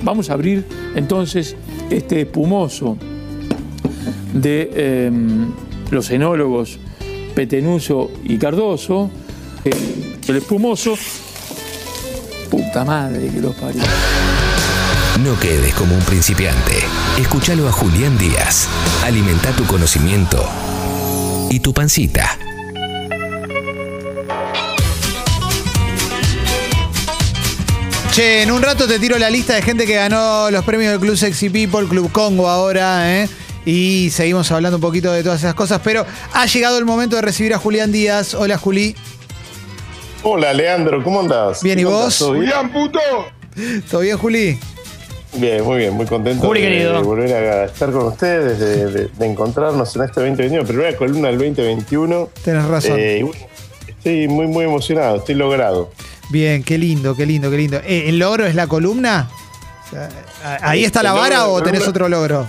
vamos a abrir entonces este espumoso de los enólogos Petenuso y Cardoso. El espumoso, puta madre que los parió. No quedes como un principiante. Escúchalo a Julián Díaz. Alimenta tu conocimiento y tu pancita. Che, en un rato te tiro la lista de gente que ganó los premios del Club Sexy People, Club Congo ahora, ¿eh? Y seguimos hablando un poquito de todas esas cosas, pero ha llegado el momento de recibir a Julián Díaz. Hola, Juli. Hola, Leandro, ¿cómo andás? Bien, ¿y vos? ¿Todo bien? ¡Julián, puto! ¿Todo bien, Juli? Bien, muy contento Juli, querido, de volver a estar con ustedes, de encontrarnos en este 2021, primera columna del 2021. Tenés razón. Y bueno, estoy muy emocionado, estoy logrado. Bien, qué lindo. ¿El logro es la columna? O sea, ¿ahí está la vara o tenés otro logro?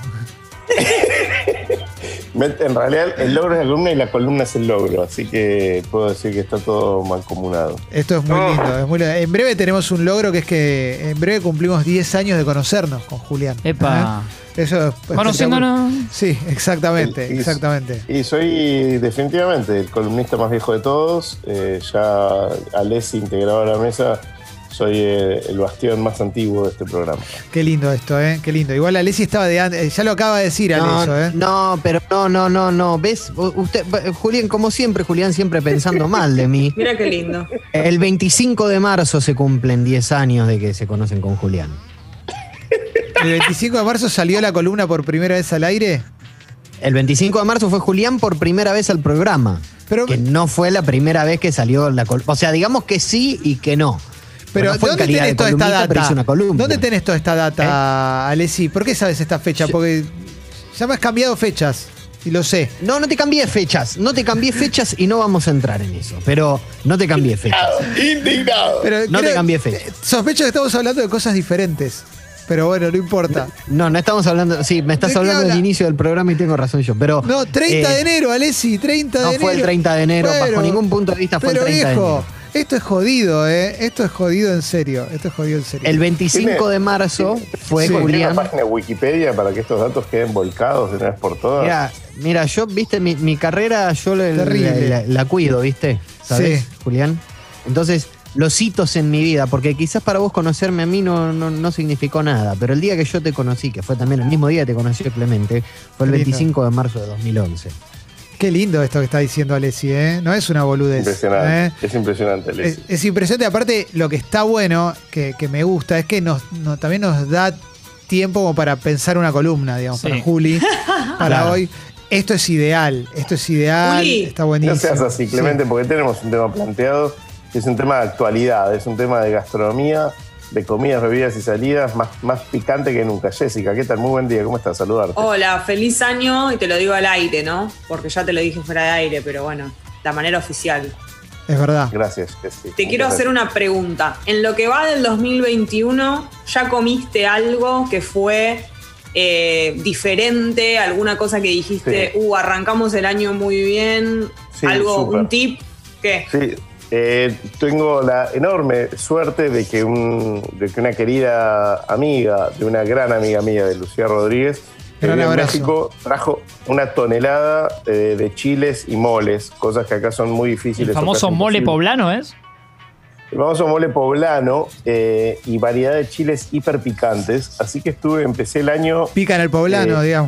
En realidad, el logro es la columna y la columna es el logro, así que puedo decir que está todo mancomunado. Esto es muy lindo, es muy lindo. En breve tenemos un logro que es que en breve cumplimos 10 años de conocernos con Julián. Epa. Eso es Conociéndonos. Sí, exactamente. Y soy definitivamente el columnista más viejo de todos. Ya Alessi integrado a la mesa, soy el bastión más antiguo de este programa. Qué lindo esto, qué lindo. Igual Alessi estaba de antes, ya lo acaba de decir Alessi, No, pero no. ¿Ves? Usted, Julián, como siempre, siempre pensando mal de mí. Mira qué lindo. El 25 de marzo se cumplen 10 años de que se conocen con Julián. ¿El 25 de marzo salió la columna por primera vez al aire? El 25 de marzo fue Julián por primera vez al programa. Pero, que no fue la primera vez que salió la columna. O sea, digamos que sí y que no. Pero no fue ¿dónde calidad tenés de toda esta columnista, pero hizo una data? columna. ¿Dónde tenés toda esta data, Alessi? ¿Por qué sabes esta fecha? Porque ya me has cambiado fechas y lo sé. No te cambié fechas. No te cambié fechas y no vamos a entrar en eso. Pero no te cambié fechas. Indignado. Pero No te cambié fechas. Sospecho que estamos hablando de cosas diferentes. Pero bueno, no importa. No estamos hablando. Sí, me estás hablando del inicio del programa y tengo razón yo. Pero. No, 30 de enero, Alessi, 30 de enero. No fue el 30 de enero, bajo ningún punto de vista fue el 30 de enero. Esto es jodido, Esto es jodido en serio. El 25 de marzo fue Julián. ¿Tiene una página de Wikipedia para que estos datos queden volcados de una vez por todas? Mira, yo, viste, mi carrera yo la cuido, ¿viste? ¿Sabés, sí. Julián? Entonces, los hitos en mi vida, porque quizás para vos conocerme a mí no significó nada, pero el día que yo te conocí, que fue también el mismo día que te conoció Clemente, fue el 25 de marzo de 2011. Qué lindo esto que está diciendo Alessi, No es una boludez. Impresionante. Es impresionante, Alessi. Es impresionante. Aparte, lo que está bueno, que me gusta, es que también nos da tiempo como para pensar una columna, digamos, para Juli, para hoy. Esto es ideal, Juli, está buenísimo. No seas así, Clemente, porque tenemos un tema planteado, que es un tema de actualidad, es un tema de gastronomía, de comidas, bebidas y salidas, más picante que nunca. Jessica, ¿qué tal? Muy buen día, ¿cómo estás? Saludarte. Hola, feliz año, y te lo digo al aire, ¿no? Porque ya te lo dije fuera de aire, pero bueno, la manera oficial. Es verdad. Gracias, Jessica. Te quiero hacer una pregunta. En lo que va del 2021, ¿ya comiste algo que fue diferente? ¿Alguna cosa que dijiste, arrancamos el año muy bien? Sí, ¿Algo, super. un tip? ¿Qué? Sí. Tengo la enorme suerte de que una querida amiga, de una gran amiga mía, de Lucía Rodríguez, Gran en abrazo. México trajo una tonelada de chiles y moles, cosas que acá son muy difíciles. El famoso mole poblano, ¿es? El famoso mole poblano y variedad de chiles hiper picantes. Así que empecé el año... Pica en el poblano, digamos.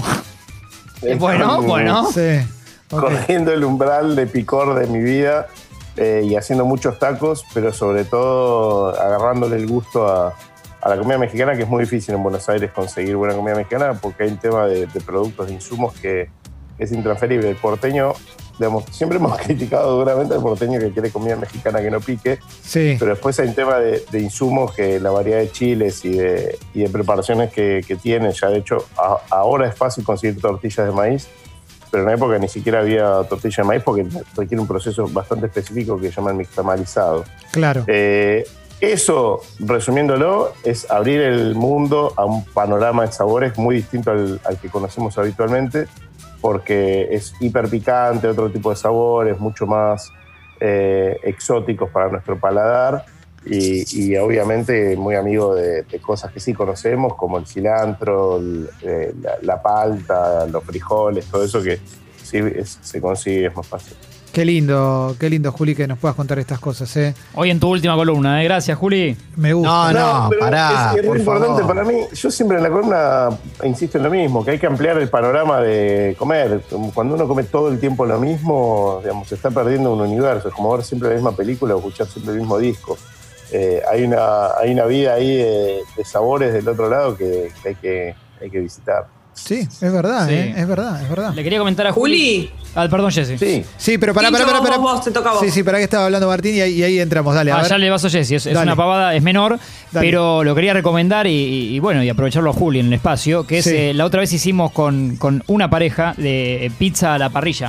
Bueno. Sí. Corriendo el umbral de picor de mi vida. Y haciendo muchos tacos, pero sobre todo agarrándole el gusto a la comida mexicana, que es muy difícil en Buenos Aires conseguir buena comida mexicana porque hay un tema de productos, de insumos que es intransferible. El porteño, digamos, siempre hemos criticado duramente al porteño que quiere comida mexicana que no pique, pero después hay un tema de insumos, que la variedad de chiles y de preparaciones que tiene. Ya de hecho, ahora es fácil conseguir tortillas de maíz, pero en una época ni siquiera había tortilla de maíz porque requiere un proceso bastante específico que llaman mixtamalizado. Claro. Eso, resumiéndolo, es abrir el mundo a un panorama de sabores muy distinto al que conocemos habitualmente, porque es hiper picante, otro tipo de sabores, mucho más exóticos para nuestro paladar, Y obviamente muy amigo de cosas que sí conocemos, como el cilantro, la palta, los frijoles, todo eso que sí se consigue, es más fácil. Qué lindo, Juli, que nos puedas contar estas cosas, ¿eh? Hoy en tu última columna, Gracias, Juli. Me gusta. No, pero pará, es muy por importante favor. para mí. Yo siempre en la columna insisto en lo mismo, que hay que ampliar el panorama de comer. Cuando uno come todo el tiempo lo mismo, digamos, se está perdiendo un universo. Es como ver siempre la misma película o escuchar siempre el mismo disco. Hay una vida ahí de sabores del otro lado que hay que visitar. Sí, es verdad, Sí. es verdad. Le quería comentar a Juli. Juli. Perdón, Jessy. Sí. Sí, pero pará. Tincho, vos, te toca a vos. Sí, para que estaba hablando Martín y ahí entramos. Dale, a ver. Ya le vas a Jessy, es Dale. una pavada, es menor, Dale. pero lo quería recomendar y bueno, y aprovecharlo a Juli en el espacio, que es Sí. la otra vez hicimos con una pareja de pizza a la parrilla.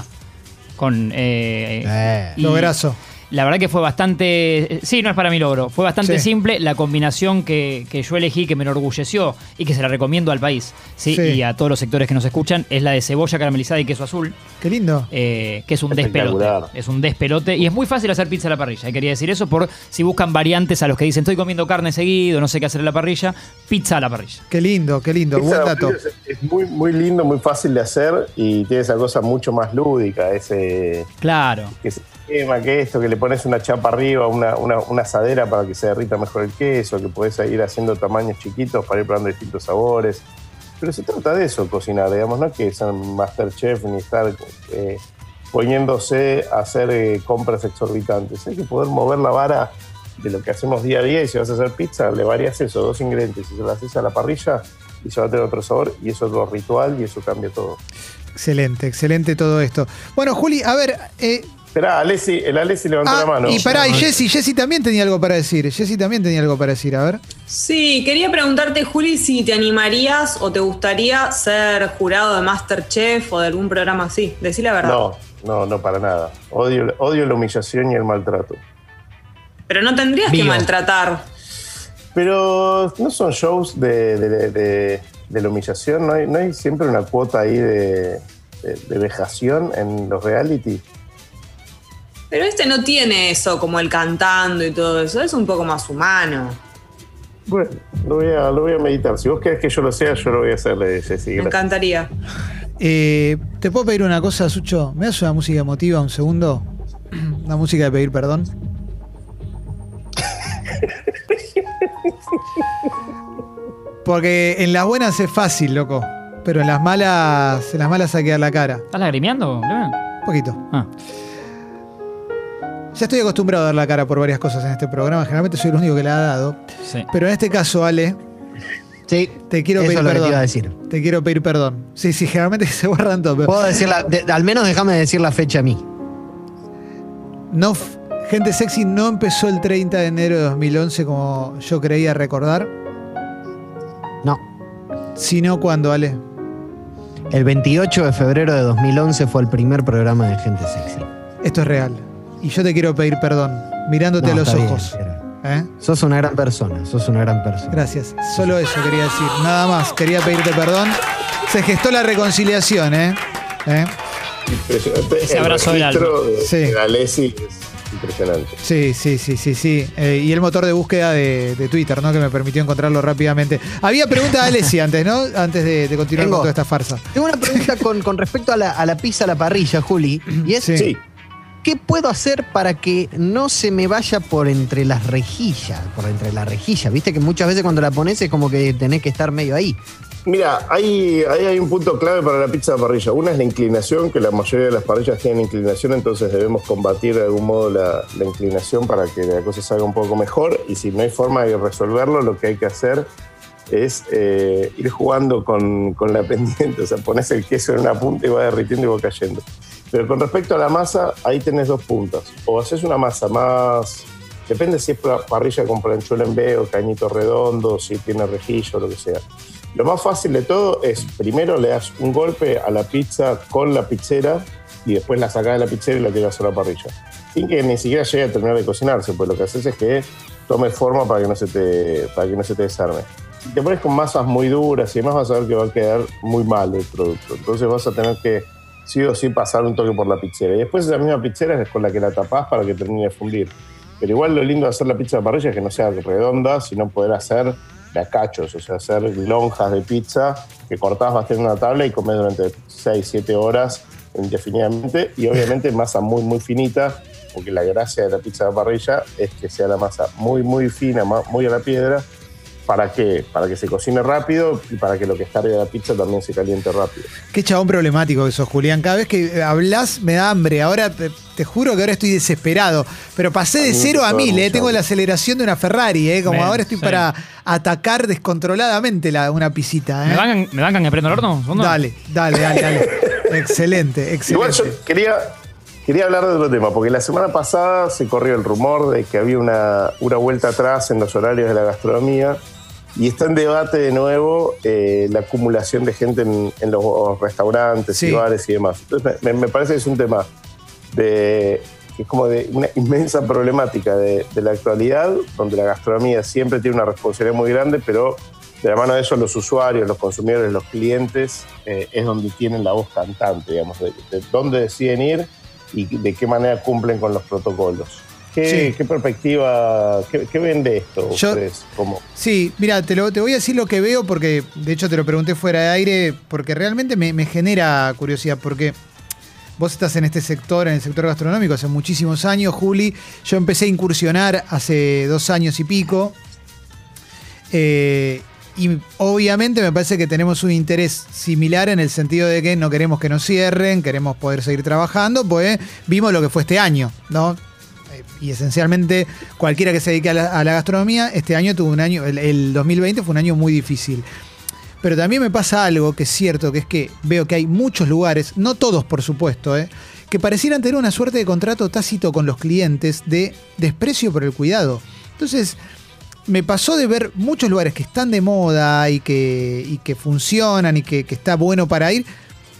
Y Lograzo. La verdad que fue bastante... Sí, no es para mi logro. Fue bastante Sí. simple. La combinación que yo elegí, que me enorgulleció y que se la recomiendo al país, ¿sí? Sí. Y a todos los sectores que nos escuchan, es la de cebolla caramelizada y queso azul, Qué lindo. que es un Espectacular. despelote. Es un despelote. Y es muy fácil hacer pizza a la parrilla. Quería decir eso por si buscan variantes a los que dicen estoy comiendo carne seguido, no sé qué hacer en la parrilla. Pizza a la parrilla. Qué lindo. Pizza Buen de dato. bolillos es muy, muy lindo, muy fácil de hacer y tiene esa cosa mucho más lúdica, ese Claro. que se quema, que esto, que le pones una chapa arriba, una asadera para que se derrita mejor el queso, que podés ir haciendo tamaños chiquitos para ir probando distintos sabores. Pero se trata de eso, cocinar, digamos, no que sean Masterchef ni estar poniéndose a hacer compras exorbitantes. Hay que poder mover la vara de lo que hacemos día a día y si vas a hacer pizza, le varias eso, 2 ingredientes. Si se lo haces a la parrilla y se va a tener otro sabor y eso es lo ritual y eso cambia todo. Excelente todo esto. Bueno, Juli, a ver. Esperá, el Alessi levantó la mano. Y pará, y Jessy también tenía algo para decir. A ver. Sí, quería preguntarte, Juli, si te animarías o te gustaría ser jurado de Masterchef o de algún programa así. Decí la verdad. No, para nada. Odio la humillación y el maltrato. Pero no tendrías que maltratar. Pero no son shows de la humillación, ¿no hay siempre una cuota ahí de vejación en los reality? Pero este no tiene eso, como el cantando y todo eso. Es un poco más humano. Bueno, lo voy a meditar. Si vos querés que yo lo sea, yo lo voy a hacer, Jessy. Me encantaría. ¿Te puedo pedir una cosa, Sucho? ¿Me das una música emotiva un segundo? Una música de pedir perdón. Porque en las buenas es fácil, loco. Pero en las malas hay que dar la cara. ¿Estás lagrimeando? Un poquito. Ah. Ya estoy acostumbrado a dar la cara por varias cosas en este programa. Generalmente soy el único que la ha dado. Sí. Pero en este caso, Ale, Sí, te quiero eso pedir es lo que perdón. te iba a decir. Te quiero pedir perdón. Sí, generalmente se borran todo. Pero Puedo decirla, al menos déjame decir la fecha a mí. no, Gente Sexy no empezó el 30 de enero de 2011 como yo creía recordar, No. sino cuando, Ale. El 28 de febrero de 2011 fue el primer programa de Gente Sexy. Esto es real. Y yo te quiero pedir perdón, mirándote No, a los está bien, ojos. pero ¿Eh? sos una gran persona, Gracias. Solo eso quería decir. Nada más. Quería pedirte perdón. Se gestó la reconciliación, ¿eh? Impresionante. Ese abrazo del registro Sí. de Alessi es impresionante. Sí. Y el motor de búsqueda de Twitter, ¿no? Que me permitió encontrarlo rápidamente. Había pregunta de Alessi antes, ¿no? Antes de continuar Tengo. con toda esta farsa. Tengo una pregunta con respecto a la pizza a la parrilla, Juli. Y es, Sí. Sí. ¿qué puedo hacer para que no se me vaya por entre las rejillas? Por entre la rejilla. Viste que muchas veces cuando la pones es como que tenés que estar medio ahí. Mira, ahí hay un punto clave para la pizza de parrilla. Una es la inclinación, que la mayoría de las parrillas tienen inclinación, entonces debemos combatir de algún modo la inclinación para que la cosa salga un poco mejor. Y si no hay forma de resolverlo, lo que hay que hacer es ir jugando con la pendiente. O sea, pones el queso en una punta y va derritiendo y va cayendo. Pero con respecto a la masa, ahí tenés 2 puntas. O haces una masa más... Depende si es parrilla con planchuela en B o cañito redondo, si tiene rejilla o lo que sea. Lo más fácil de todo es, primero le das un golpe a la pizza con la pizzera y después la sacás de la pizzera y la tiras a la parrilla. Sin que ni siquiera llegue a terminar de cocinarse, pues lo que haces es que tome forma para que no se te desarme. Si te pones con masas muy duras y demás, vas a ver que va a quedar muy mal el producto. Entonces vas a tener que sí o sí pasar un toque por la pizzera. Y después esa misma pizzera es con la que la tapás para que termine de fundir. Pero igual lo lindo de hacer la pizza de parrilla es que no sea redonda, sino poder hacer de a cachos, o sea, hacer lonjas de pizza que cortás, vas a tener una tabla y comés durante 6, 7 horas indefinidamente, y obviamente masa muy, muy finita, porque la gracia de la pizza de parrilla es que sea la masa muy, muy fina, muy a la piedra. ¿Para qué? Para que se cocine rápido y para que lo que está arriba de la pizza también se caliente rápido. Qué chabón problemático que sos, Julián. Cada vez que hablas me da hambre. Ahora te juro que ahora estoy desesperado. Pero pasé de 0 a 1000, Tengo la aceleración de una Ferrari, Como ahora estoy para atacar descontroladamente una pisita, ¿Me dan que prendo el horno? Dale. Excelente. Igual yo quería hablar de otro tema, porque la semana pasada se corrió el rumor de que había una vuelta atrás en los horarios de la gastronomía. Y está en debate de nuevo la acumulación de gente en los restaurantes y bares y demás. Entonces me parece que es un tema que es como de una inmensa problemática de la actualidad, donde la gastronomía siempre tiene una responsabilidad muy grande, pero de la mano de eso los usuarios, los consumidores, los clientes, es donde tienen la voz cantante, digamos, de dónde deciden ir y de qué manera cumplen con los protocolos. ¿Qué perspectiva, qué ven de esto ustedes? Sí, mira, te voy a decir lo que veo, porque de hecho te lo pregunté fuera de aire, porque realmente me genera curiosidad, porque vos estás en este sector, en el sector gastronómico, hace muchísimos años, Juli. Yo empecé a incursionar hace 2 años y pico. Y obviamente me parece que tenemos un interés similar en el sentido de que no queremos que nos cierren, queremos poder seguir trabajando, pues vimos lo que fue este año, ¿no? Y esencialmente cualquiera que se dedique a la gastronomía, este año tuvo un año, el 2020 fue un año muy difícil. Pero también me pasa algo que es cierto, que es que veo que hay muchos lugares, no todos por supuesto, que parecieran tener una suerte de contrato tácito con los clientes de desprecio por el cuidado. Entonces, me pasó de ver muchos lugares que están de moda y que funcionan y que está bueno para ir,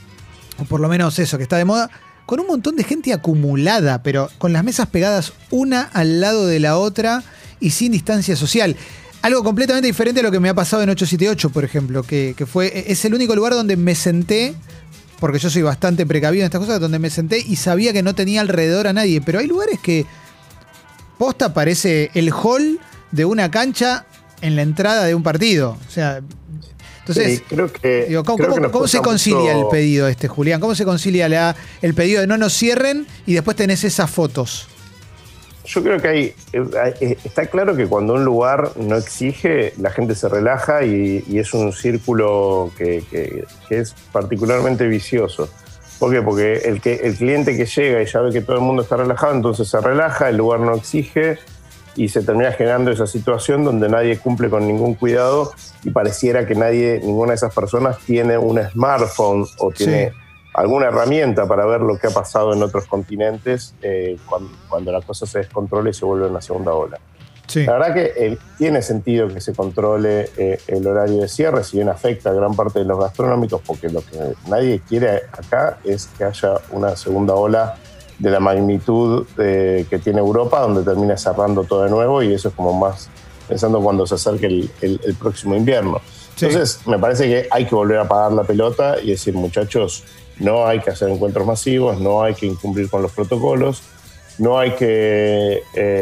o por lo menos eso, que está de moda, con un montón de gente acumulada, pero con las mesas pegadas una al lado de la otra y sin distancia social. Algo completamente diferente a lo que me ha pasado en 878, por ejemplo, que es el único lugar donde me senté, porque yo soy bastante precavido en estas cosas, donde me senté y sabía que no tenía alrededor a nadie. Pero hay lugares que posta parece el hall de una cancha en la entrada de un partido. O sea, entonces, sí, ¿cómo se concilia el pedido Julián? ¿Cómo se concilia el pedido de no nos cierren y después tenés esas fotos? Yo creo que está claro que cuando un lugar no exige, la gente se relaja y es un círculo que es particularmente vicioso. ¿Por qué? Porque el cliente que llega y ya ve que todo el mundo está relajado, entonces se relaja, el lugar no exige y se termina generando esa situación donde nadie cumple con ningún cuidado y pareciera que ninguna de esas personas tiene un smartphone o tiene alguna herramienta para ver lo que ha pasado en otros continentes cuando la cosa se descontrola y se vuelve una segunda ola. Sí. La verdad que tiene sentido que se controle el horario de cierre, si bien afecta a gran parte de los gastronómicos, porque lo que nadie quiere acá es que haya una segunda ola de la magnitud que tiene Europa, donde termina cerrando todo de nuevo, y eso es como más pensando cuando se acerque el próximo invierno. Sí. Entonces, me parece que hay que volver a pagar la pelota y decir, muchachos, no hay que hacer encuentros masivos, no hay que incumplir con los protocolos, no hay que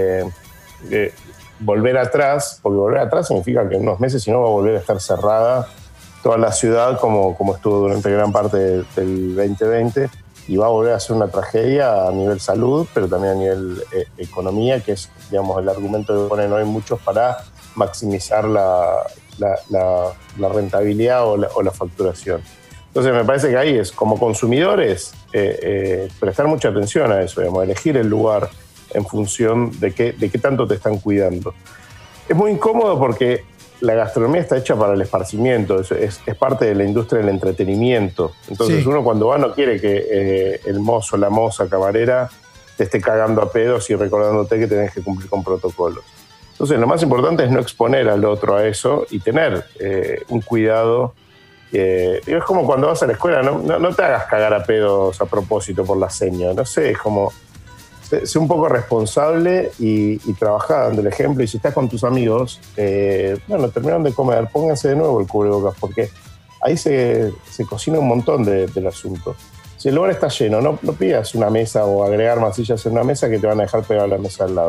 volver atrás, porque volver atrás significa que en unos meses, si no, va a volver a estar cerrada toda la ciudad como estuvo durante gran parte del 2020, y va a volver a ser una tragedia a nivel salud, pero también a nivel economía, que es, digamos, el argumento que ponen hoy muchos para maximizar la rentabilidad o la facturación. Entonces me parece que ahí es, como consumidores, prestar mucha atención a eso, digamos, elegir el lugar en función de qué tanto te están cuidando. Es muy incómodo porque la gastronomía está hecha para el esparcimiento, es parte de la industria del entretenimiento. Entonces uno cuando va no quiere que el mozo, la moza, camarera te esté cagando a pedos y recordándote que tenés que cumplir con protocolos. Entonces lo más importante es no exponer al otro a eso y tener un cuidado. Es como cuando vas a la escuela, no te hagas cagar a pedos a propósito por la seña, no sé, es como sé un poco responsable y trabaja dando el ejemplo. Y si estás con tus amigos, terminaron de comer, pónganse de nuevo el cubrebocas, porque ahí se cocina un montón del asunto. Si el lugar está lleno, no pidas una mesa o agregar más sillas en una mesa que te van a dejar pegar a la mesa al lado.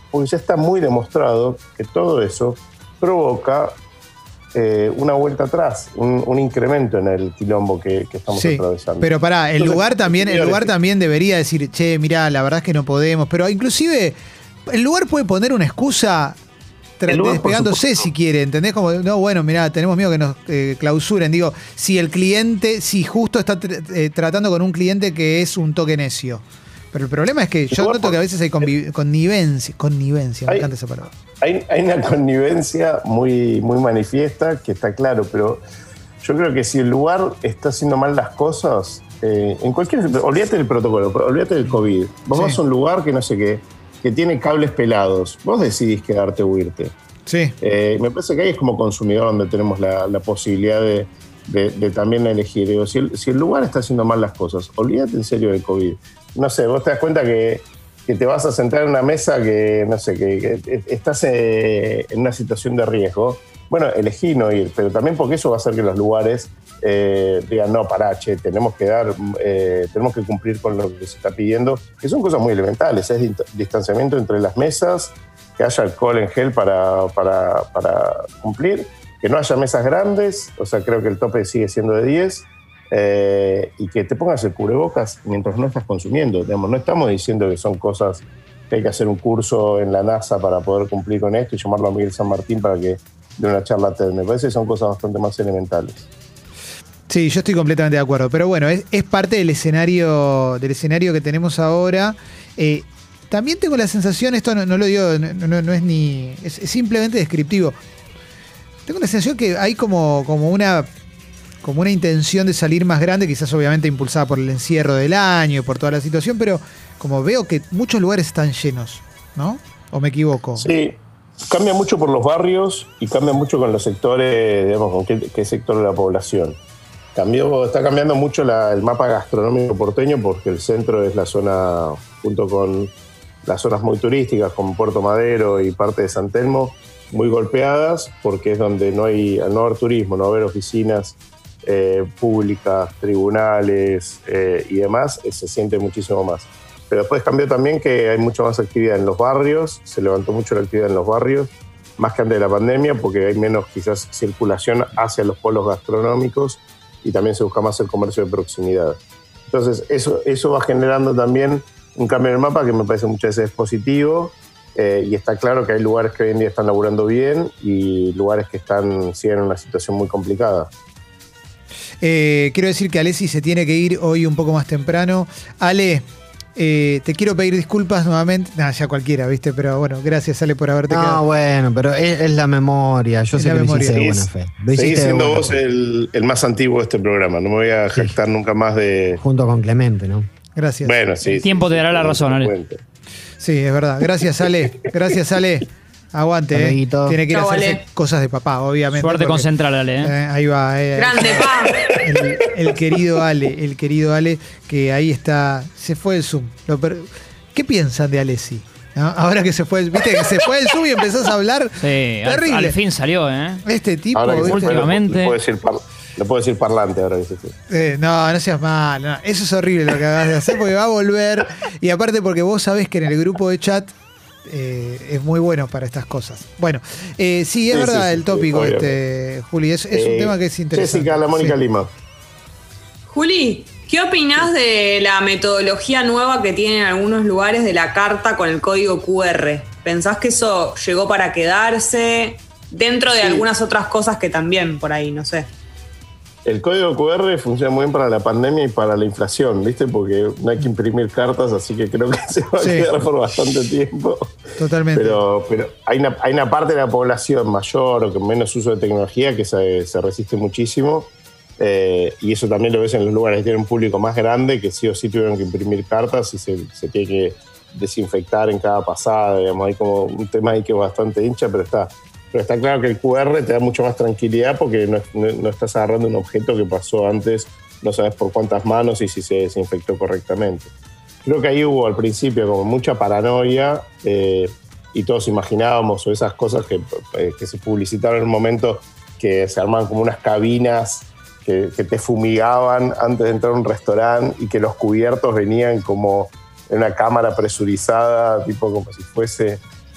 porque ya está muy demostrado que todo eso provoca una vuelta atrás, un incremento en el quilombo que estamos atravesando. Pero pará, el lugar también debería decir, che, mirá, la verdad es que no podemos, pero inclusive el lugar puede poner una excusa despegándose si quiere, ¿entendés? Como, no, bueno, mirá, tenemos miedo que nos clausuren. Digo, si el cliente, si justo está tratando con un cliente que es un toque necio. Pero el problema es que yo noto que a veces hay connivencia, me encanta esa palabra. Hay una connivencia muy, muy manifiesta, que está claro, pero yo creo que si el lugar está haciendo mal las cosas, olvídate del protocolo, olvídate del COVID. Vos vas a un lugar que no sé qué, que tiene cables pelados, vos decidís quedarte o irte. Sí. Me parece que ahí es como consumidor donde tenemos la posibilidad de también elegir. Digo, si el lugar está haciendo mal las cosas, olvídate en serio del COVID. No sé, vos te das cuenta que te vas a sentar en una mesa que, no sé, que estás en una situación de riesgo. Bueno, elegí no ir, pero también porque eso va a hacer que los lugares digan, no, pará, che, tenemos que cumplir con lo que se está pidiendo, que son cosas muy elementales, es distanciamiento entre las mesas, que haya alcohol en gel para cumplir, que no haya mesas grandes, o sea, creo que el tope sigue siendo de 10, y que te pongas el cubrebocas mientras no estás consumiendo. Digamos, no estamos diciendo que son cosas que hay que hacer un curso en la NASA para poder cumplir con esto y llamarlo a Miguel San Martín para que dé una charla TED. Me parece que son cosas bastante más elementales. Sí, yo estoy completamente de acuerdo. Pero bueno, es parte del escenario que tenemos ahora. También tengo la sensación, esto no lo digo, no es ni. Es simplemente descriptivo. Tengo la sensación que hay como una intención de salir más grande, quizás obviamente impulsada por el encierro del año, por toda la situación, pero como veo que muchos lugares están llenos, ¿no? ¿O me equivoco? Sí, cambia mucho por los barrios y cambia mucho con los sectores, digamos, con qué sector de la población. Está cambiando mucho el mapa gastronómico porteño porque el centro es la zona, junto con las zonas muy turísticas como Puerto Madero y parte de San Telmo, muy golpeadas porque es donde al no haber turismo, no haber oficinas públicas, tribunales y demás, se siente muchísimo más. Pero después cambió también que hay mucha más actividad en los barrios, se levantó mucho la actividad en los barrios, más que antes de la pandemia, porque hay menos quizás circulación hacia los polos gastronómicos y también se busca más el comercio de proximidad. Entonces eso va generando también un cambio en el mapa que me parece muchas veces positivo, y está claro que hay lugares que hoy en día están laburando bien y lugares que siguen en una situación muy complicada. Quiero decir que Alessi se tiene que ir hoy un poco más temprano. Ale, te quiero pedir disculpas nuevamente. Ya cualquiera, ¿viste? Pero bueno, gracias, Ale, por haberte quedado. No, bueno, pero es la memoria. Yo sé que lo hiciste de buena fe. Seguís siendo vos el más antiguo de este programa. No me voy a jactar nunca más de... Junto con Clemente, ¿no? Gracias. Bueno, sí. El tiempo te dará la razón, Ale. Sí, es verdad. Gracias, Ale. Gracias, Ale. Aguante, tiene que ir a hacerse cosas de papá, obviamente. Suerte con Central, Ale. Ahí va. Grande, pa. El querido Ale, que ahí está. Se fue el Zoom. ¿Qué piensan de Alessi? ¿No? Ahora que se fue, viste que se fue el Zoom y empezás a hablar. Sí, terrible. Al fin salió, Este tipo, últimamente. Le puedo decir parlante ahora que se fue. No seas mal. No. Eso es horrible lo que acabas de hacer porque va a volver. Y aparte porque vos sabés que en el grupo de chat es muy bueno para estas cosas. Bueno, sí, es verdad el tópico Juli. Es un tema que es interesante. Jessica, la Mónica Lima. Juli, ¿qué opinás de la metodología nueva que tienen algunos lugares de la carta con el código QR? ¿Pensás que eso llegó para quedarse? Dentro de algunas otras cosas que también por ahí, no sé. El código QR funciona muy bien para la pandemia y para la inflación, ¿viste? Porque no hay que imprimir cartas, así que creo que se va a quedar por bastante tiempo. Totalmente. Pero hay una parte de la población mayor o con menos uso de tecnología que se resiste muchísimo. Y eso también lo ves en los lugares que tienen un público más grande, que sí o sí tuvieron que imprimir cartas y se tiene que desinfectar en cada pasada. Digamos, hay como un tema ahí que es bastante hincha, pero está claro que el QR te da mucho más tranquilidad porque no estás agarrando un objeto que pasó antes, no sabes por cuántas manos y si se desinfectó correctamente. Creo que ahí hubo al principio como mucha paranoia y todos imaginábamos o esas cosas que se publicitaron en un momento que se armaban como unas cabinas que te fumigaban antes de entrar a un restaurante y que los cubiertos venían como en una cámara presurizada, tipo como si fuese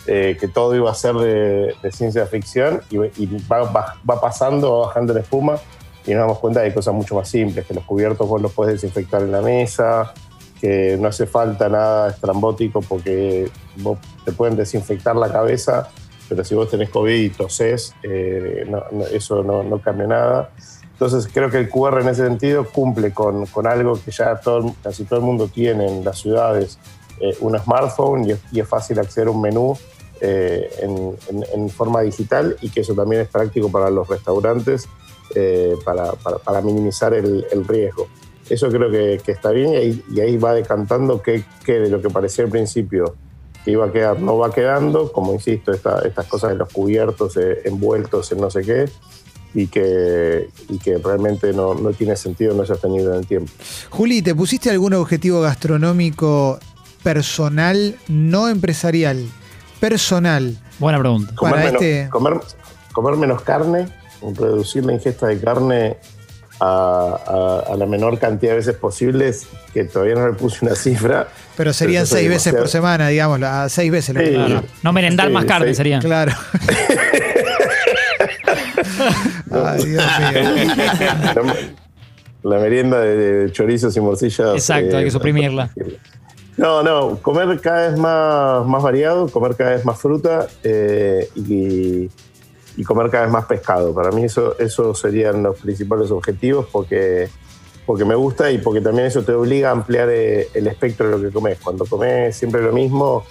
que todo iba a ser de ciencia ficción y va pasando, va bajando la espuma y nos damos cuenta de cosas mucho más simples, que los cubiertos vos los podés desinfectar en la mesa, que no hace falta nada estrambótico porque vos te pueden desinfectar la cabeza, pero si vos tenés COVID y tosés, eso no cambia nada. Entonces creo que el QR en ese sentido cumple con algo que ya casi todo el mundo tiene en las ciudades, un smartphone y es fácil acceder a un menú en forma digital y que eso también es práctico para los restaurantes para minimizar el riesgo. Eso creo que está bien y ahí va decantando que de lo que parecía al principio que iba a quedar no va quedando, como insisto, estas cosas de los cubiertos envueltos en no sé qué y que realmente no tiene sentido, no es sostenible en el tiempo. Juli, ¿te pusiste algún objetivo gastronómico personal, no empresarial, personal? Buena pregunta. Comer menos carne, reducir la ingesta de carne a la menor cantidad de veces posibles, que todavía no le puse una cifra. Pero serían 6 veces por semana, digamos, a 6 veces. Sí. Claro. No merendar más carne sería. Claro. Ay, Dios mío. La merienda de chorizos y morcillas. Exacto, hay que suprimirla. No, comer cada vez más variado, comer cada vez más fruta y comer cada vez más pescado. Para mí eso serían los principales objetivos porque me gusta y porque también eso te obliga a ampliar el espectro de lo que comes. Cuando comes siempre lo mismo,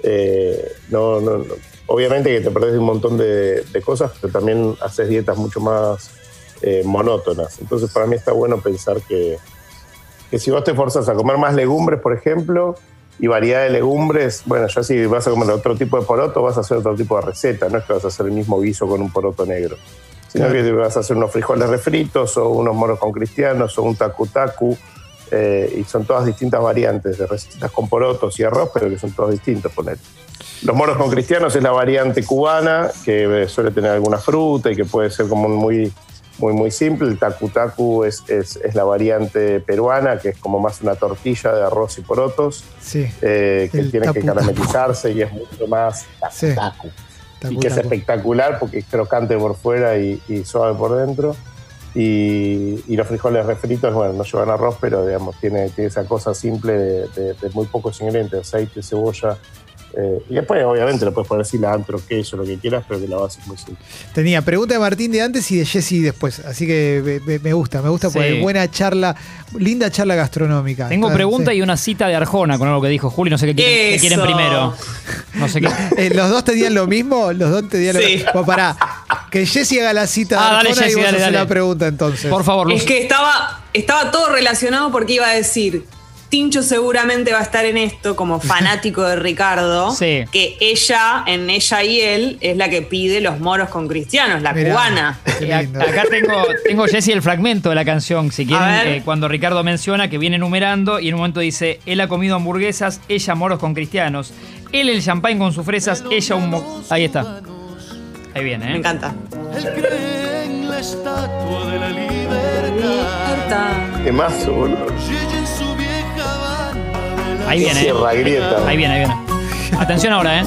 obviamente que te perdés un montón de cosas, pero también haces dietas mucho más monótonas. Entonces para mí está bueno pensar que si vos te forzas a comer más legumbres, por ejemplo, y variedad de legumbres, bueno, ya si vas a comer otro tipo de poroto, vas a hacer otro tipo de receta, no es que vas a hacer el mismo guiso con un poroto negro, sino que vas a hacer unos frijoles refritos o unos moros con cristianos o un tacu-tacu, y son todas distintas variantes de recetas con porotos y arroz, pero que son todos distintos, ponete. Los moros con cristianos es la variante cubana, que suele tener alguna fruta y que puede ser como muy simple. El tacu-tacu es la variante peruana, que es como más una tortilla de arroz y porotos, sí, que tiene que caramelizarse y es mucho más tacu-tacu. Sí. Y que es espectacular porque es crocante por fuera y suave por dentro. Y los frijoles refritos, bueno, no llevan arroz, pero digamos tiene esa cosa simple de muy pocos ingredientes, aceite, cebolla. Y después, obviamente, le puedes poner cilantro, queso, lo que quieras, pero que la base es muy simple. Tenía pregunta de Martín de antes y de Jessy después. Así que me gusta porque Sí. buena charla, linda charla gastronómica. Tengo pregunta sí. y una cita de Arjona con algo que dijo Juli. No sé qué quieren primero. No sé qué. ¿Los dos tenían lo mismo? ¿Los dos tenían lo Sí. mismo? Pues pará, que Jessy haga la cita de Dale, Arjona Jessy, y vos dale, haces dale. la pregunta entonces. Por favor, Luz. Es que estaba todo relacionado porque iba a decir, Tincho seguramente va a estar en esto como fanático de Ricardo, Sí. que ella y él es la que pide los moros con cristianos, la Mirá, cubana. qué lindo. Acá tengo Jessy el fragmento de la canción, si A quieren, ver. cuando Ricardo menciona que viene enumerando y en un momento dice, él ha comido hamburguesas, ella moros con cristianos, él el champagne con sus fresas, ella Ahí está. Ahí viene, Me encanta. Él cree en la estatua de la libertad. ¿Qué más, boludo? Y ella en su vieja banda de la Ahí viene, Sierra Grieta. Ahí viene. Atención ahora,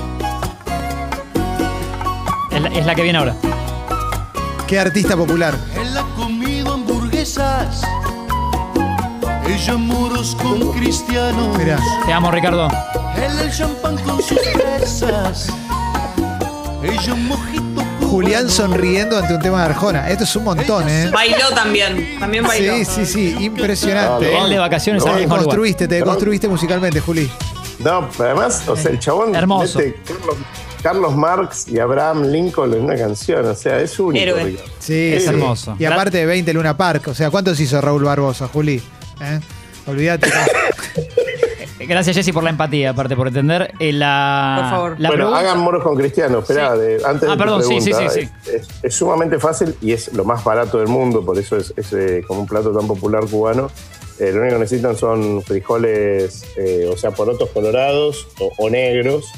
Es la que viene ahora. Qué artista popular. Él ha comido hamburguesas. Ella moros con cristianos. Mirá. Te amo, Ricardo. Él el champán con sus fresas. Ella un mojito cubano. Julián sonriendo ante un tema de Arjona. Esto es un montón, ¿eh? Bailó también bailó. Sí, impresionante. Él de vacaciones al mismo lugar. Te deconstruiste musicalmente, Juli. No, pero además, o sea, el chabón Hermoso. mete Carlos Marx y Abraham Lincoln en una canción, o sea, es único. Héroe. Ricardo. Sí, Es sí. hermoso. Y aparte de 20 Luna Park, o sea, ¿cuántos hizo Raúl Barbosa, Juli? Olvídate. Gracias, Jessy, por la empatía, aparte, por entender. Por favor. La Bueno, pregunta- hagan moros con cristianos. Esperá, antes de tu perdón, sí. pregunta, es sumamente fácil y es lo más barato del mundo, por eso es como un plato tan popular cubano. Lo único que necesitan son frijoles, o sea, porotos colorados o negros,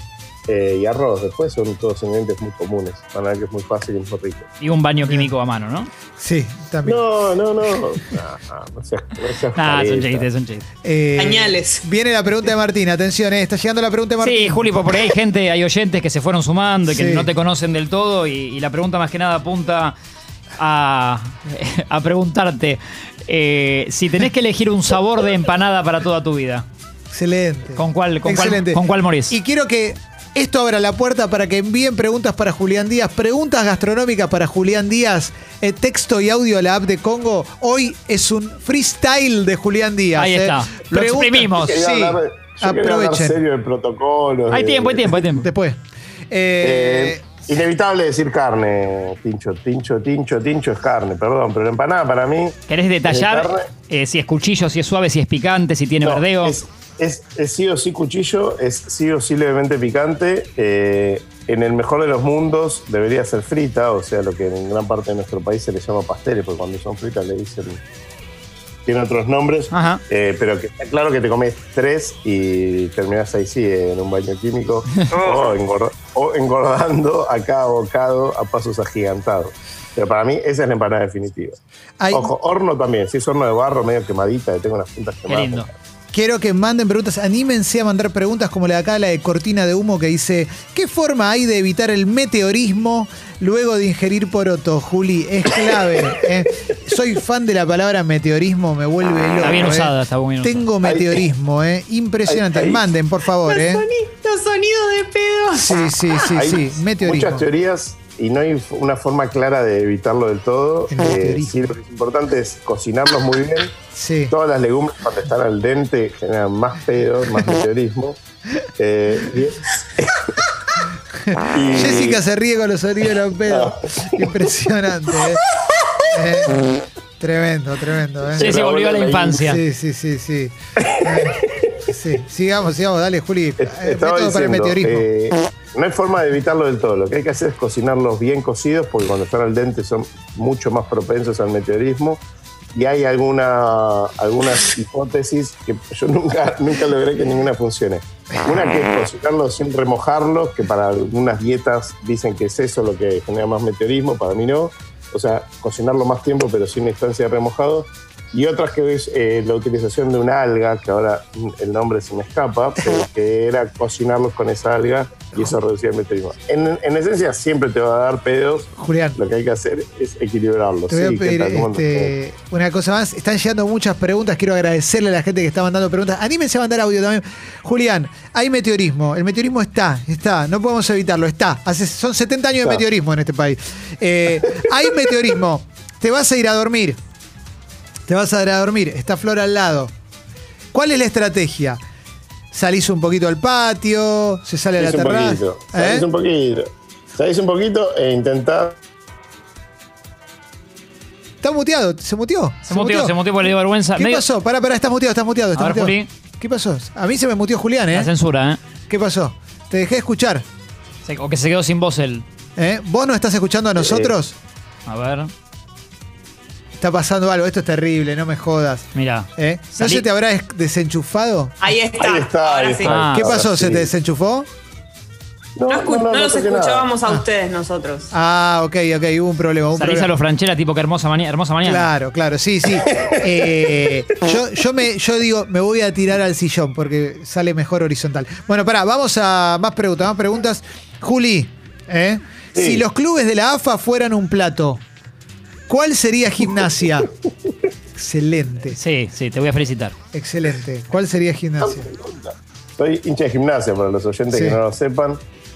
y arroz. Después son todos ingredientes muy comunes. Van a ver que es muy fácil y muy rico. Y un baño químico a mano, ¿no? Sí, también. No seas Son careta. chistes. Pañales. Viene la pregunta de Martín. Atención, está llegando la pregunta de Martín. Sí, Juli, por ahí hay oyentes que se fueron sumando y que Sí. no te conocen del todo y la pregunta más que nada apunta a preguntarte si tenés que elegir un sabor de empanada para toda tu vida, Excelente. ¿con cuál Excelente. morís? Y quiero que esto abra la puerta para que envíen preguntas para Julián Díaz, preguntas gastronómicas para Julián Díaz, texto y audio a la app de Congo. Hoy es un freestyle de Julián Díaz. Ahí está. Lo exprimimos. Quería Sí, hablar aprovechen. serio de protocolos. Hay tiempo. Después. Inevitable decir carne, tincho es carne, perdón, pero la empanada para mí... ¿Querés detallar carne. si es cuchillo, si es suave, si es picante, si tiene No, verdeo? es sí o sí cuchillo, es sí o sí levemente picante. En el mejor de los mundos debería ser frita, o sea, lo que en gran parte de nuestro país se le llama pasteles, porque cuando son fritas le dicen... Tiene otros nombres, Ajá. pero que está claro que te comes 3 y terminás ahí sí en un baño químico o engordando a cada bocado a pasos agigantados. Pero para mí esa es la empanada definitiva. Ojo, horno también, si es horno de barro medio quemadita, que tengo unas puntas Qué quemadas. lindo. Quiero que manden preguntas, anímense a mandar preguntas como la de acá, la de Cortina de Humo, que dice: ¿qué forma hay de evitar el meteorismo luego de ingerir poroto? Juli, es clave. Soy fan de la palabra meteorismo, me vuelve loco. Está bien usada, está muy bien usada. Tengo meteorismo, impresionante. Ahí. Manden, por favor. Los sonidos de pedo. Sí, Hay meteorismo. muchas teorías y no hay una forma clara de evitarlo del todo. El meteorismo. Sí, lo que es importante es cocinarlos muy bien. Sí. Todas las legumbres cuando están al dente generan más pedo, más meteorismo. Y- Jessica se ríe con los sonidos de los pedos. Impresionante. Tremendo. Sí, se volvió a la infancia. Sí. Sí, sigamos, dale, Juli. Estaba Método para el diciendo, meteorismo. no hay forma de evitarlo del todo. Lo que hay que hacer es cocinarlos bien cocidos, porque cuando están al dente son mucho más propensos al meteorismo. Y hay algunas hipótesis que yo nunca logré que ninguna funcione. Una que es cocinarlos sin remojarlos, que para algunas dietas dicen que es eso lo que genera más meteorismo, para mí no. O sea, cocinarlo más tiempo pero sin instancia de remojado. Y otras que es la utilización de una alga, que ahora el nombre se me escapa, pero que era cocinarlos con esa alga y eso reducía el meteorismo. En esencia siempre te va a dar pedos. Julián, Lo que hay que hacer es equilibrarlos. te voy a Sí, ¿qué pedir tal? ¿Cómo te- una cosa más. Están llegando muchas preguntas. Quiero agradecerle a la gente que está mandando preguntas. Anímense a mandar audio también. Julián, hay meteorismo. El meteorismo está. No podemos evitarlo. Está. Son 70 años de Está. meteorismo en este país. Hay meteorismo. Te vas a ir a dormir. Está Flor al lado. ¿Cuál es la estrategia? ¿Salís un poquito al patio? ¿Se sale a la Salís un terraza? poquito, salís un poquito e intentá. Está muteado. ¿Se muteó? Se muteó porque le dio vergüenza. ¿Qué pasó? Pará, estás muteado. A ver, Juli. ¿Qué pasó? A mí se me muteó Julián, La censura, ¿Qué pasó? Te dejé escuchar. O que se quedó sin voz él. ¿Vos no estás escuchando a nosotros? A ver, Está pasando algo. Esto es terrible, no me jodas. mira. ¿No Salí- se te habrá desenchufado? Ahí está. Ahí está, Ahora ahí sí. está. ¿Qué pasó? Ahora ¿Se sí. te desenchufó? No los toqué nada. escuchábamos a ustedes nosotros. Ah, ok, hubo un problema. Salís a los Franchella, tipo que hermosa mañana. Claro, sí. Yo digo, me voy a tirar al sillón porque sale mejor horizontal. Bueno, pará, vamos a más preguntas. Juli, Sí. si los clubes de la AFA fueran un plato, ¿cuál sería Gimnasia? Excelente, Sí, te voy a felicitar. excelente. ¿Cuál sería Gimnasia? Soy hincha de Gimnasia, para los oyentes Sí. que no lo sepan.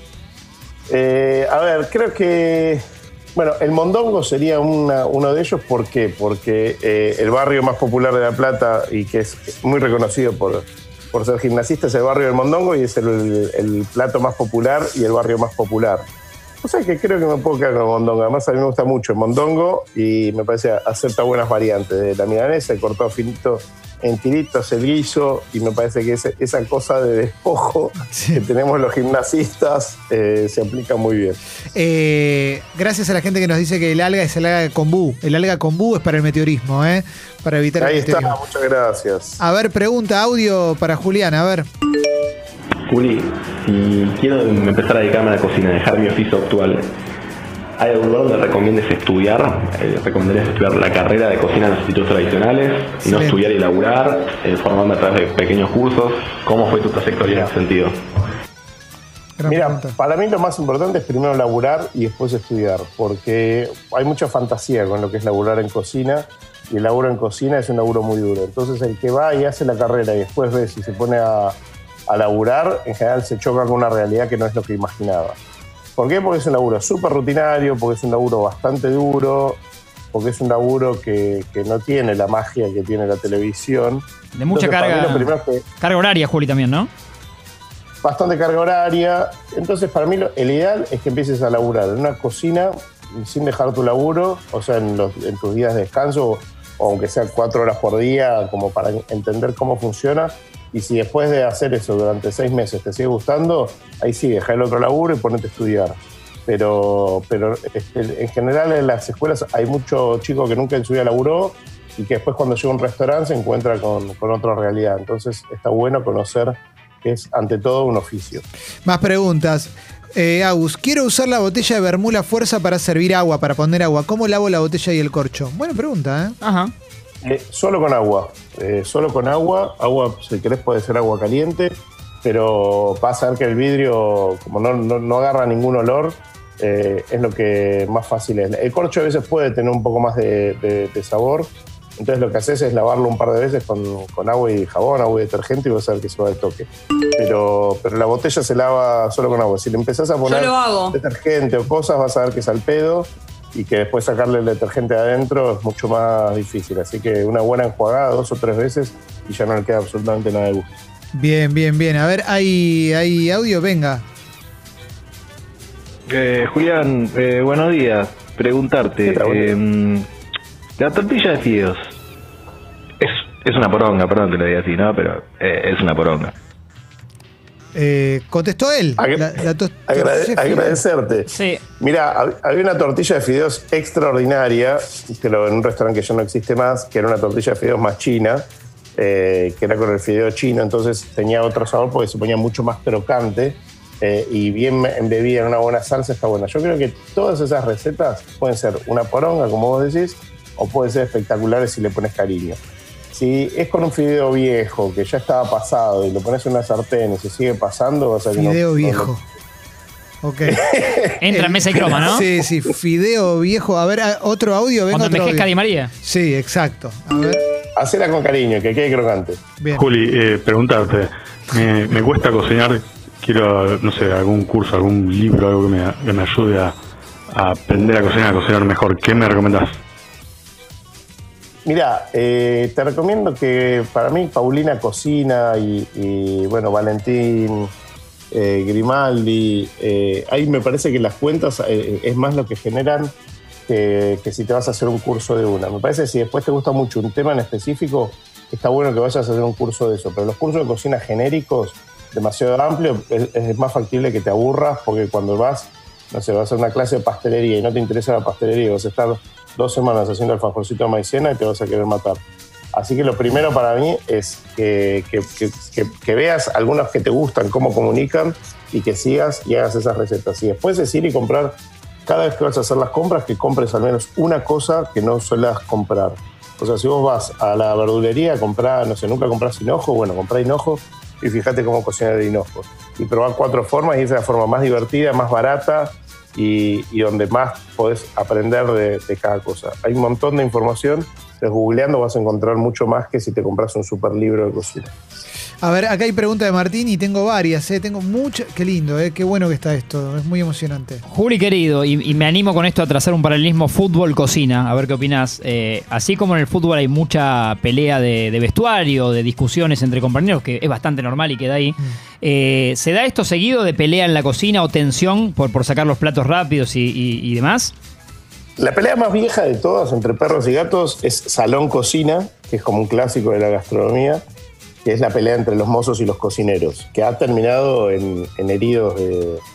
A ver, creo que... Bueno, el Mondongo sería uno de ellos. ¿Por qué? Porque el barrio más popular de La Plata y que es muy reconocido por ser gimnasista es el barrio del Mondongo y es el plato más popular y el barrio más popular. O sea que creo que me puedo quedar con el Mondongo. Además, a mí me gusta mucho el Mondongo y me parece acepta buenas variantes. De la milanesa, el cortado finito en tiritos, el guiso, y me parece que esa cosa de despojo que tenemos los gimnasistas se aplica muy bien. Gracias a la gente que nos dice que el alga es el alga kombu. El alga kombu es para el meteorismo, para evitar Ahí el está, meteorismo. muchas gracias. A ver, pregunta, audio para Julián, a ver. Juli, si quiero empezar a dedicarme a la cocina, dejar mi oficio actual, ¿hay algún lugar donde recomiendes estudiar? ¿Recomendarías estudiar la carrera de cocina en los institutos tradicionales? Y no estudiar y laburar, formarme a través de pequeños cursos. ¿Cómo fue tu trayectoria en ese sentido? Mira, para mí lo más importante es primero laburar y después estudiar, porque hay mucha fantasía con lo que es laburar en cocina, y el laburo en cocina es un laburo muy duro. Entonces el que va y hace la carrera y después ve si se pone a laburar, en general se choca con una realidad que no es lo que imaginaba. ¿Por qué? Porque es un laburo súper rutinario, porque es un laburo bastante duro, porque es un laburo que no tiene la magia que tiene la televisión. De mucha carga horaria, Juli, también, ¿no? Bastante carga horaria. Entonces, para mí, el ideal es que empieces a laburar en una cocina sin dejar tu laburo, o sea, en tus días de descanso, o aunque sea 4 horas por día, como para entender cómo funciona. Y si después de hacer eso durante 6 meses te sigue gustando, ahí sí, deja el otro laburo y ponete a estudiar. Pero en general en las escuelas hay mucho chico que nunca en su vida laburó y que después cuando llega a un restaurante se encuentra con otra realidad. Entonces está bueno conocer que es ante todo un oficio. Más preguntas. Agus, quiero usar la botella de vermú La Fuerza para servir agua, para poner agua. ¿Cómo lavo la botella y el corcho? Buena pregunta, ¿eh? Ajá. Solo con agua. Solo con agua. Agua, si querés, puede ser agua caliente, pero vas a ver que el vidrio, como no agarra ningún olor, es lo que más fácil es. El corcho a veces puede tener un poco más de sabor. Entonces lo que haces es lavarlo un par de veces con agua y jabón, agua y detergente, y vas a ver que se va de toque. Pero la botella se lava solo con agua. Si le empezás a poner detergente o cosas, vas a ver que es al pedo y que después sacarle el detergente adentro es mucho más difícil. Así que una buena enjuagada 2 o 3 veces y ya no le queda absolutamente nada de gusto. Bien, bien, bien. A ver, ¿hay audio? Venga. Julián, buenos días. Preguntarte, la tortilla de fideos es una poronga, perdón que lo diga así, ¿no? Pero es una poronga. Contestó él. Agradecerte. Sí. Mira, había una tortilla de fideos extraordinaria, en un restaurante que ya no existe más, que era una tortilla de fideos más china, que era con el fideo chino, entonces tenía otro sabor porque se ponía mucho más crocante y bien embebida en una buena salsa, está buena. Yo creo que todas esas recetas pueden ser una poronga, como vos decís, o pueden ser espectaculares si le pones cariño. Si es con un fideo viejo que ya estaba pasado y lo pones en una sartén y se sigue pasando, vas a ver que fideo viejo. Ok. Entra en Mesa y Croma, ¿no? Sí, fideo viejo. A ver, otro audio. Venga, cuando envejezca Di María. Sí, exacto. A ver. Hacela con cariño, que quede crocante. Bien. Juli, preguntarte. Me cuesta cocinar. Quiero, no sé, algún curso, algún libro, algo que me ayude a aprender a cocinar mejor. ¿Qué me recomendás? Mira, te recomiendo que para mí Paulina Cocina y bueno, Valentín Grimaldi, ahí me parece que las cuentas es más lo que generan que si te vas a hacer un curso de una. Me parece que si después te gusta mucho un tema en específico, está bueno que vayas a hacer un curso de eso, pero los cursos de cocina genéricos, demasiado amplio, es más factible que te aburras, porque cuando vas, no sé, vas a hacer una clase de pastelería y no te interesa la pastelería, vas a estar 2 semanas haciendo alfajorcito de maicena y te vas a querer matar. Así que lo primero para mí es que veas algunos que te gustan, cómo comunican, y que sigas y hagas esas recetas. Y después es ir y comprar, cada vez que vas a hacer las compras, que compres al menos una cosa que no suelas comprar. O sea, si vos vas a la verdulería a comprar, no sé, nunca compras hinojo, bueno, comprá hinojo y fíjate cómo cocinar el hinojo. Y probá 4 formas, y esa es la forma más divertida, más barata y donde más podés aprender de cada cosa. Hay un montón de información, entonces googleando vas a encontrar mucho más que si te compras un super libro de cocina. A ver, acá hay pregunta de Martín y tengo varias, tengo muchas. Qué lindo, qué bueno que está esto, es muy emocionante. Juli, querido, y me animo con esto a trazar un paralelismo fútbol-cocina, a ver qué opinás. Así como en el fútbol hay mucha pelea de vestuario, de discusiones entre compañeros, que es bastante normal y queda ahí, ¿se da esto seguido de pelea en la cocina o tensión por sacar los platos rápidos y demás? La pelea más vieja de todas entre perros y gatos es salón-cocina, que es como un clásico de la gastronomía, que es la pelea entre los mozos y los cocineros, que ha terminado en heridos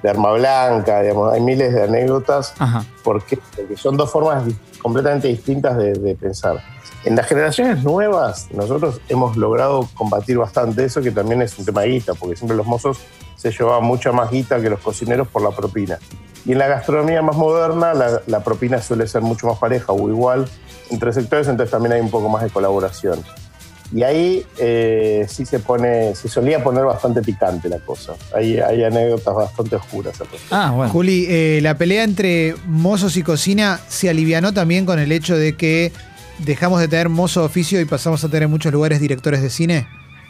arma blanca, digamos, hay miles de anécdotas. Ajá. Porque son dos formas completamente distintas de pensar. En las generaciones nuevas, nosotros hemos logrado combatir bastante eso, que también es un tema de guita, porque siempre los mozos se llevaban mucha más guita que los cocineros por la propina. Y en la gastronomía más moderna, la propina suele ser mucho más pareja o igual entre sectores, entonces también hay un poco más de colaboración. Y ahí sí se solía poner bastante picante la cosa. Hay anécdotas bastante oscuras. Bueno. Juli, la pelea entre mozos y cocina se alivianó también con el hecho de que dejamos de tener mozo de oficio y pasamos a tener en muchos lugares directores de cine.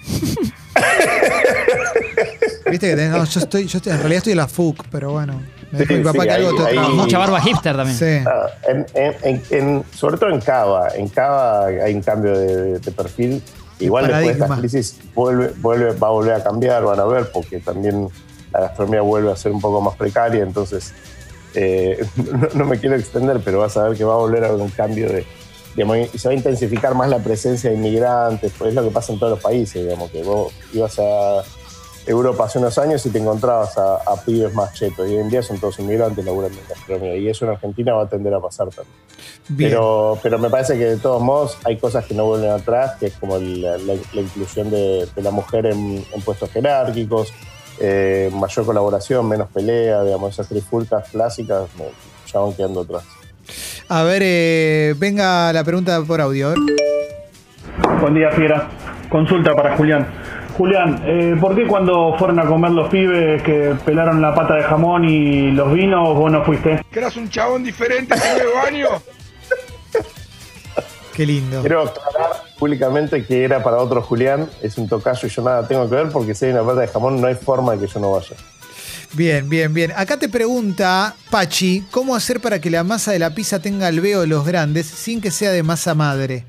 Viste que tenés, no, yo en realidad estoy en la FUC, pero bueno. Me dijo mi papá que algo te trabaja. Mucha barba hipster también. Sí. Sobre todo en Cava. En Cava hay un cambio de perfil. Igual después de esta crisis va a volver a cambiar, van a ver, porque también la gastronomía vuelve a ser un poco más precaria. Entonces, no me quiero extender, pero vas a ver que va a volver a haber un cambio y se va a intensificar más la presencia de inmigrantes, pues es lo que pasa en todos los países, digamos, que vos ibas a Europa hace unos años y te encontrabas a pibes más chetos, y hoy en día son todos inmigrantes laburando en gastronomía, y eso en Argentina va a tender a pasar también. Pero me parece que de todos modos hay cosas que no vuelven atrás, que es como la inclusión de la mujer en puestos jerárquicos, mayor colaboración, menos pelea, digamos, esas trifulcas clásicas ya van quedando atrás. A ver, venga la pregunta por audio. A ver. Buen día, Fiera. Consulta para Julián. Julián, ¿por qué cuando fueron a comer los pibes que pelaron la pata de jamón y los vinos, vos no fuiste? Que eras un chabón diferente en el baño. Qué lindo. Quiero aclarar públicamente que era para otro Julián, es un tocayo y yo nada tengo que ver, porque si hay una pata de jamón no hay forma de que yo no vaya. Bien. Acá te pregunta Pachi, ¿cómo hacer para que la masa de la pizza tenga el veo de los grandes sin que sea de masa madre?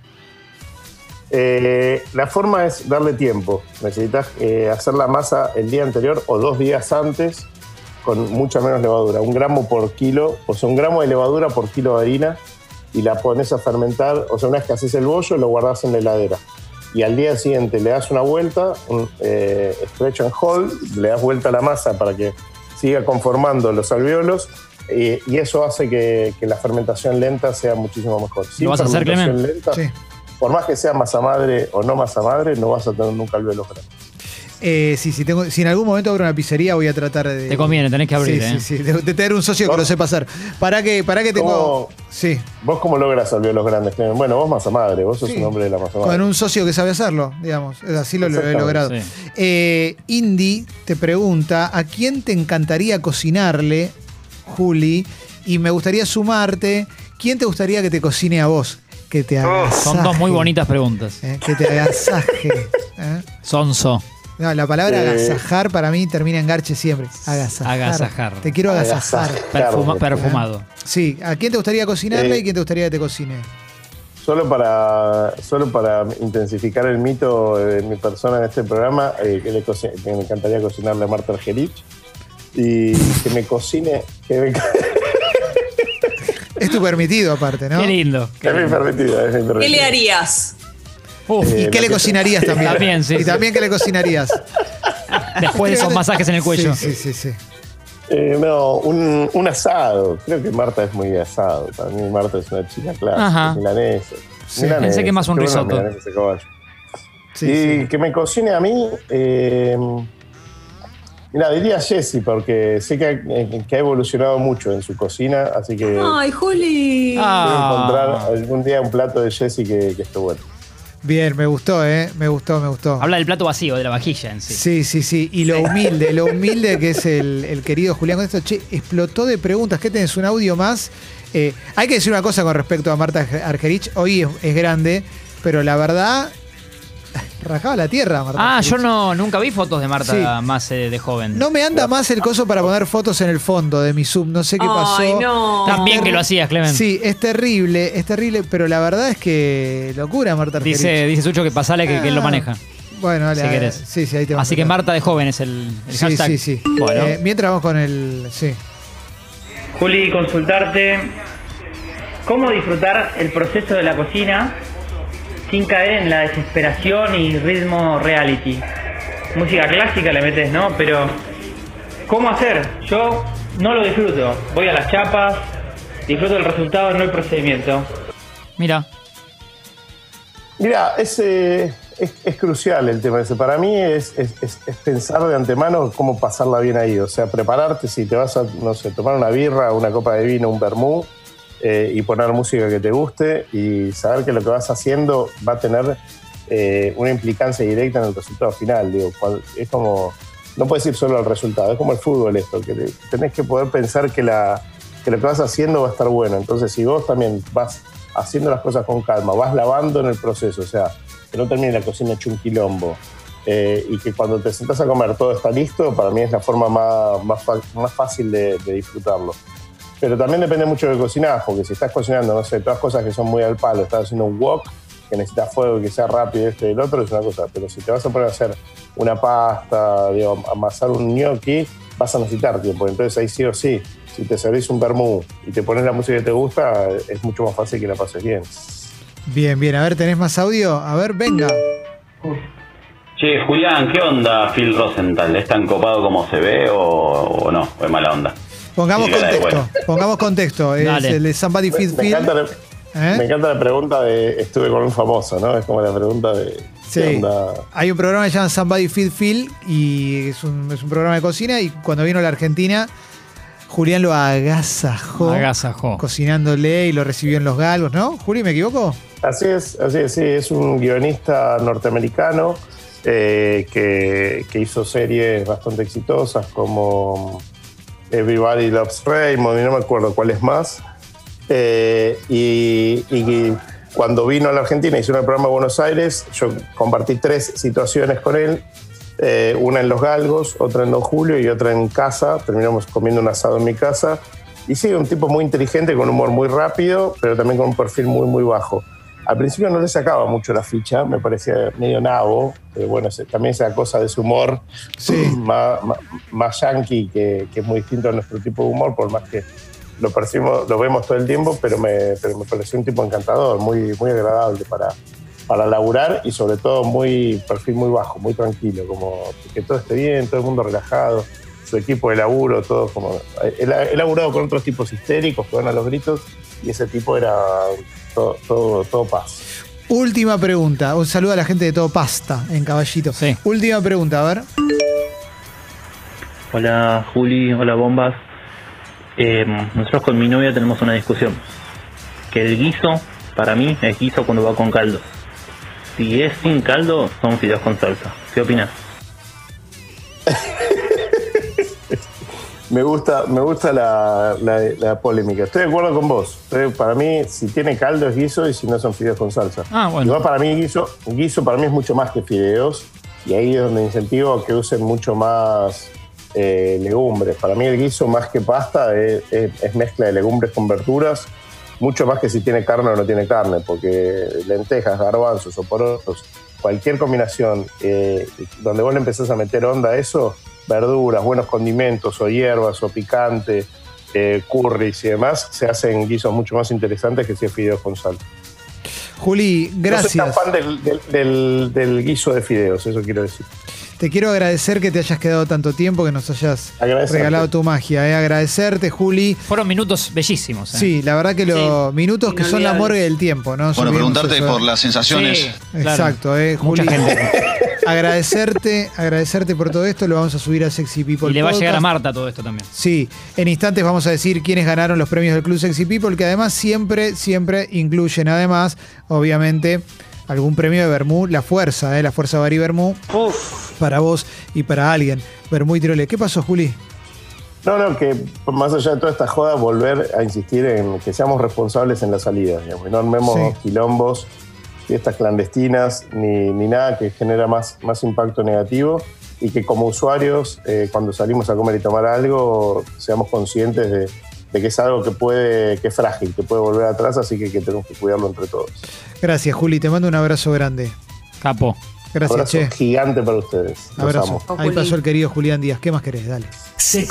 La forma es darle tiempo. Necesitas hacer la masa el día anterior o 2 días antes con mucha menos levadura. 1 gramo por kilo, o sea, 1 gramo de levadura por kilo de harina, y la pones a fermentar. O sea, una vez que haces el bollo, lo guardás en la heladera. Y al día siguiente le das una vuelta, stretch and hold, le das vuelta a la masa para que siga conformando los alvéolos, y eso hace que la fermentación lenta sea muchísimo mejor. ¿Lo vas a hacer, Clemen? Lenta, sí. Por más que sea masa madre o no masa madre, no vas a tener nunca alvéolos grandes. Si en algún momento abro una pizzería, voy a tratar de... Te conviene, tenés que abrir. De tener un socio que lo sepa hacer. ¿Para qué tengo...? Sí. ¿Vos cómo logras alvéolos grandes? Bueno, vos masa madre, vos sos un hombre de la masa madre. Con un socio que sabe hacerlo, digamos. Así lo he logrado. Sí. Indy te pregunta, ¿a quién te encantaría cocinarle, Juli? Y me gustaría sumarte, ¿quién te gustaría que te cocine a vos? Que te agasaje. Son 2 muy bonitas preguntas. Que te agasaje. Sonso. No, la palabra agasajar para mí termina en garche siempre. Agasajar. Te quiero agasajar. Perfumado. Sí. ¿A quién te gustaría cocinarle y quién te gustaría que te cocine? Solo para intensificar el mito de mi persona en este programa, que me encantaría cocinarle a Marta Argerich y que me cocine... Es tu permitido, aparte, ¿no? Qué lindo. Es mi permitido. ¿Qué le harías? ¿Y qué le cocinarías también? También, sí. Y también, ¿qué le cocinarías? Después de esos masajes en el cuello. Sí. No, un asado. Creo que Marta es muy de asado. Para mí Marta es una chica clásica, milanesa. Sí. Pensé que más un risotto. Y que me cocine a mí... Mira, diría Jessy, porque sé que ha evolucionado mucho en su cocina, así que... ¡Ay, Juli! Quiero encontrar algún día un plato de Jessy que esté bueno. Bien, me gustó. Me gustó. Habla del plato vacío, de la vajilla en sí. Sí. Y lo humilde que es el querido Julián con esto. Che, explotó de preguntas. ¿Qué tenés? ¿Un audio más? Hay que decir una cosa con respecto a Marta Argerich. Hoy es grande, pero la verdad... Rajaba la tierra, Marta. Yo nunca vi fotos de Marta más de joven. No me anda más el coso para poner fotos en el fondo de mi sub. No sé qué pasó. Ay, no. También que lo hacías, Clemen. Sí, es terrible, pero la verdad es que locura, Marta Argerich. Dice Sucho que pasale que él lo maneja. Bueno, dale. Si querés. Sí, ahí te Así que Marta de joven es el hashtag. Sí. Bueno. Mientras vamos con el... Sí. Juli, consultarte cómo disfrutar el proceso de la cocina sin caer en la desesperación y ritmo reality. Música clásica le metes, ¿no? Pero ¿Cómo hacer? Yo no lo disfruto. Voy a las chapas, disfruto del resultado, no el procedimiento. Mira, es crucial el tema ese. Para mí es pensar de antemano cómo pasarla bien ahí. O sea, prepararte si te vas a, no sé, tomar una birra, una copa de vino, un vermú, y poner música que te guste y saber que lo que vas haciendo va a tener una implicancia directa en el resultado final. Digo, es como, no puedes ir solo al resultado, es como el fútbol esto, que tenés que poder pensar que lo que vas haciendo va a estar bueno. Entonces, si vos también vas haciendo las cosas con calma, vas lavando en el proceso, o sea, que no termine la cocina hecho un quilombo, y que cuando te sentás a comer todo está listo, para mí es la forma más fácil de disfrutarlo. Pero también depende mucho de lo que cocinás, porque si estás cocinando, no sé, todas cosas que son muy al palo, estás haciendo un wok, que necesita fuego y que sea rápido esto y el otro, es una cosa. Pero si te vas a poner a hacer una pasta, digo, amasar un gnocchi, vas a necesitar tiempo. Entonces ahí sí o sí, si te servís un vermú y te pones la música que te gusta, es mucho más fácil que la pases bien. Bien, bien. A ver, ¿tenés más audio? A ver, venga. Che, Julián, ¿qué onda Phil Rosenthal? ¿Es tan copado como se ve o no? ¿O es mala onda? Pongamos contexto. Es Dale. el de Somebody Feed Phil. Me encanta la pregunta de estuve con un famoso, ¿no? Es como la pregunta de Sí. ¿qué onda? Hay un programa que se llama Somebody Feed Phil y es un programa de cocina, y cuando vino a la Argentina, Julián lo agasajó. Cocinándole, y lo recibió en Los Galgos, ¿no? Juli, ¿me equivoco? Así es, sí. Es un guionista norteamericano que hizo series bastante exitosas como Everybody Loves Raymond, y no me acuerdo cuál es más. Y cuando vino a la Argentina, hizo un programa en Buenos Aires, yo compartí 3 situaciones con él, una en Los Galgos, otra en Don Julio y otra en casa. Terminamos comiendo un asado en mi casa. Y sí, un tipo muy inteligente, con humor muy rápido, pero también con un perfil muy, muy bajo. Al principio no le sacaba mucho la ficha, me parecía medio nabo, pero bueno, también esa cosa de su humor más yankee, que es muy distinto a nuestro tipo de humor, por más que lo percibimos, lo vemos todo el tiempo, pero me pareció un tipo encantador, muy, muy agradable para laburar, y sobre todo perfil muy bajo, muy tranquilo, como que todo esté bien, todo el mundo relajado, su equipo de laburo, todo como... He laburado con otros tipos histéricos que van a los gritos, y ese tipo era todo paz. Última pregunta. Un saludo a la gente de Todo Pasta en Caballito. Sí. Última pregunta, a ver. Hola Juli, hola Bombas. Nosotros con mi novia tenemos una discusión. Que el guiso, para mí, es guiso cuando va con caldo. Si es sin caldo, son fideos con salsa. ¿Qué opinas? Me gusta la polémica. Estoy de acuerdo con vos. Para mí, si tiene caldo es guiso, y si no son fideos con salsa. Bueno. Igual para mí guiso para mí es mucho más que fideos, y ahí es donde incentivo que usen mucho más legumbres. Para mí el guiso, más que pasta, es mezcla de legumbres con verduras, mucho más que si tiene carne o no tiene carne, porque lentejas, garbanzos o porotos, cualquier combinación donde vos le empezás a meter onda a eso, verduras, buenos condimentos o hierbas o picante, curries y demás, se hacen guisos mucho más interesantes que si es fideos con sal. Juli, gracias. No soy tan fan del guiso de fideos, eso quiero decir. Te quiero agradecer que te hayas quedado tanto tiempo, que nos hayas regalado tu magia. Agradecerte, Juli. Fueron minutos bellísimos. Sí, la verdad que los minutos que son la morgue del tiempo, ¿no? Bueno, preguntarte por las sensaciones. Sí, exacto, claro. Juli. Mucha gente. Agradecerte por todo esto. Lo vamos a subir a Sexy People. Y le va a llegar a Podcast. Marta todo esto también. Sí, en instantes vamos a decir quiénes ganaron los premios del Club Sexy People, que además siempre incluyen, además, obviamente, algún premio de Vermú, la Fuerza Bari Vermú, para vos y para alguien. Vermú y Tirole. ¿Qué pasó, Juli? No, que más allá de toda esta joda, volver a insistir en que seamos responsables en la salida, digamos, no armemos quilombos, fiestas clandestinas, ni nada que genera más impacto negativo, y que como usuarios, cuando salimos a comer y tomar algo, seamos conscientes de que es algo que es frágil, que puede volver atrás, así que tenemos que cuidarlo entre todos. Gracias, Juli. Te mando un abrazo grande. Capo. Gracias, abrazo gigante para ustedes. Los abrazo. amo. Ahí pasó el querido Julián Díaz. ¿Qué más querés? Dale.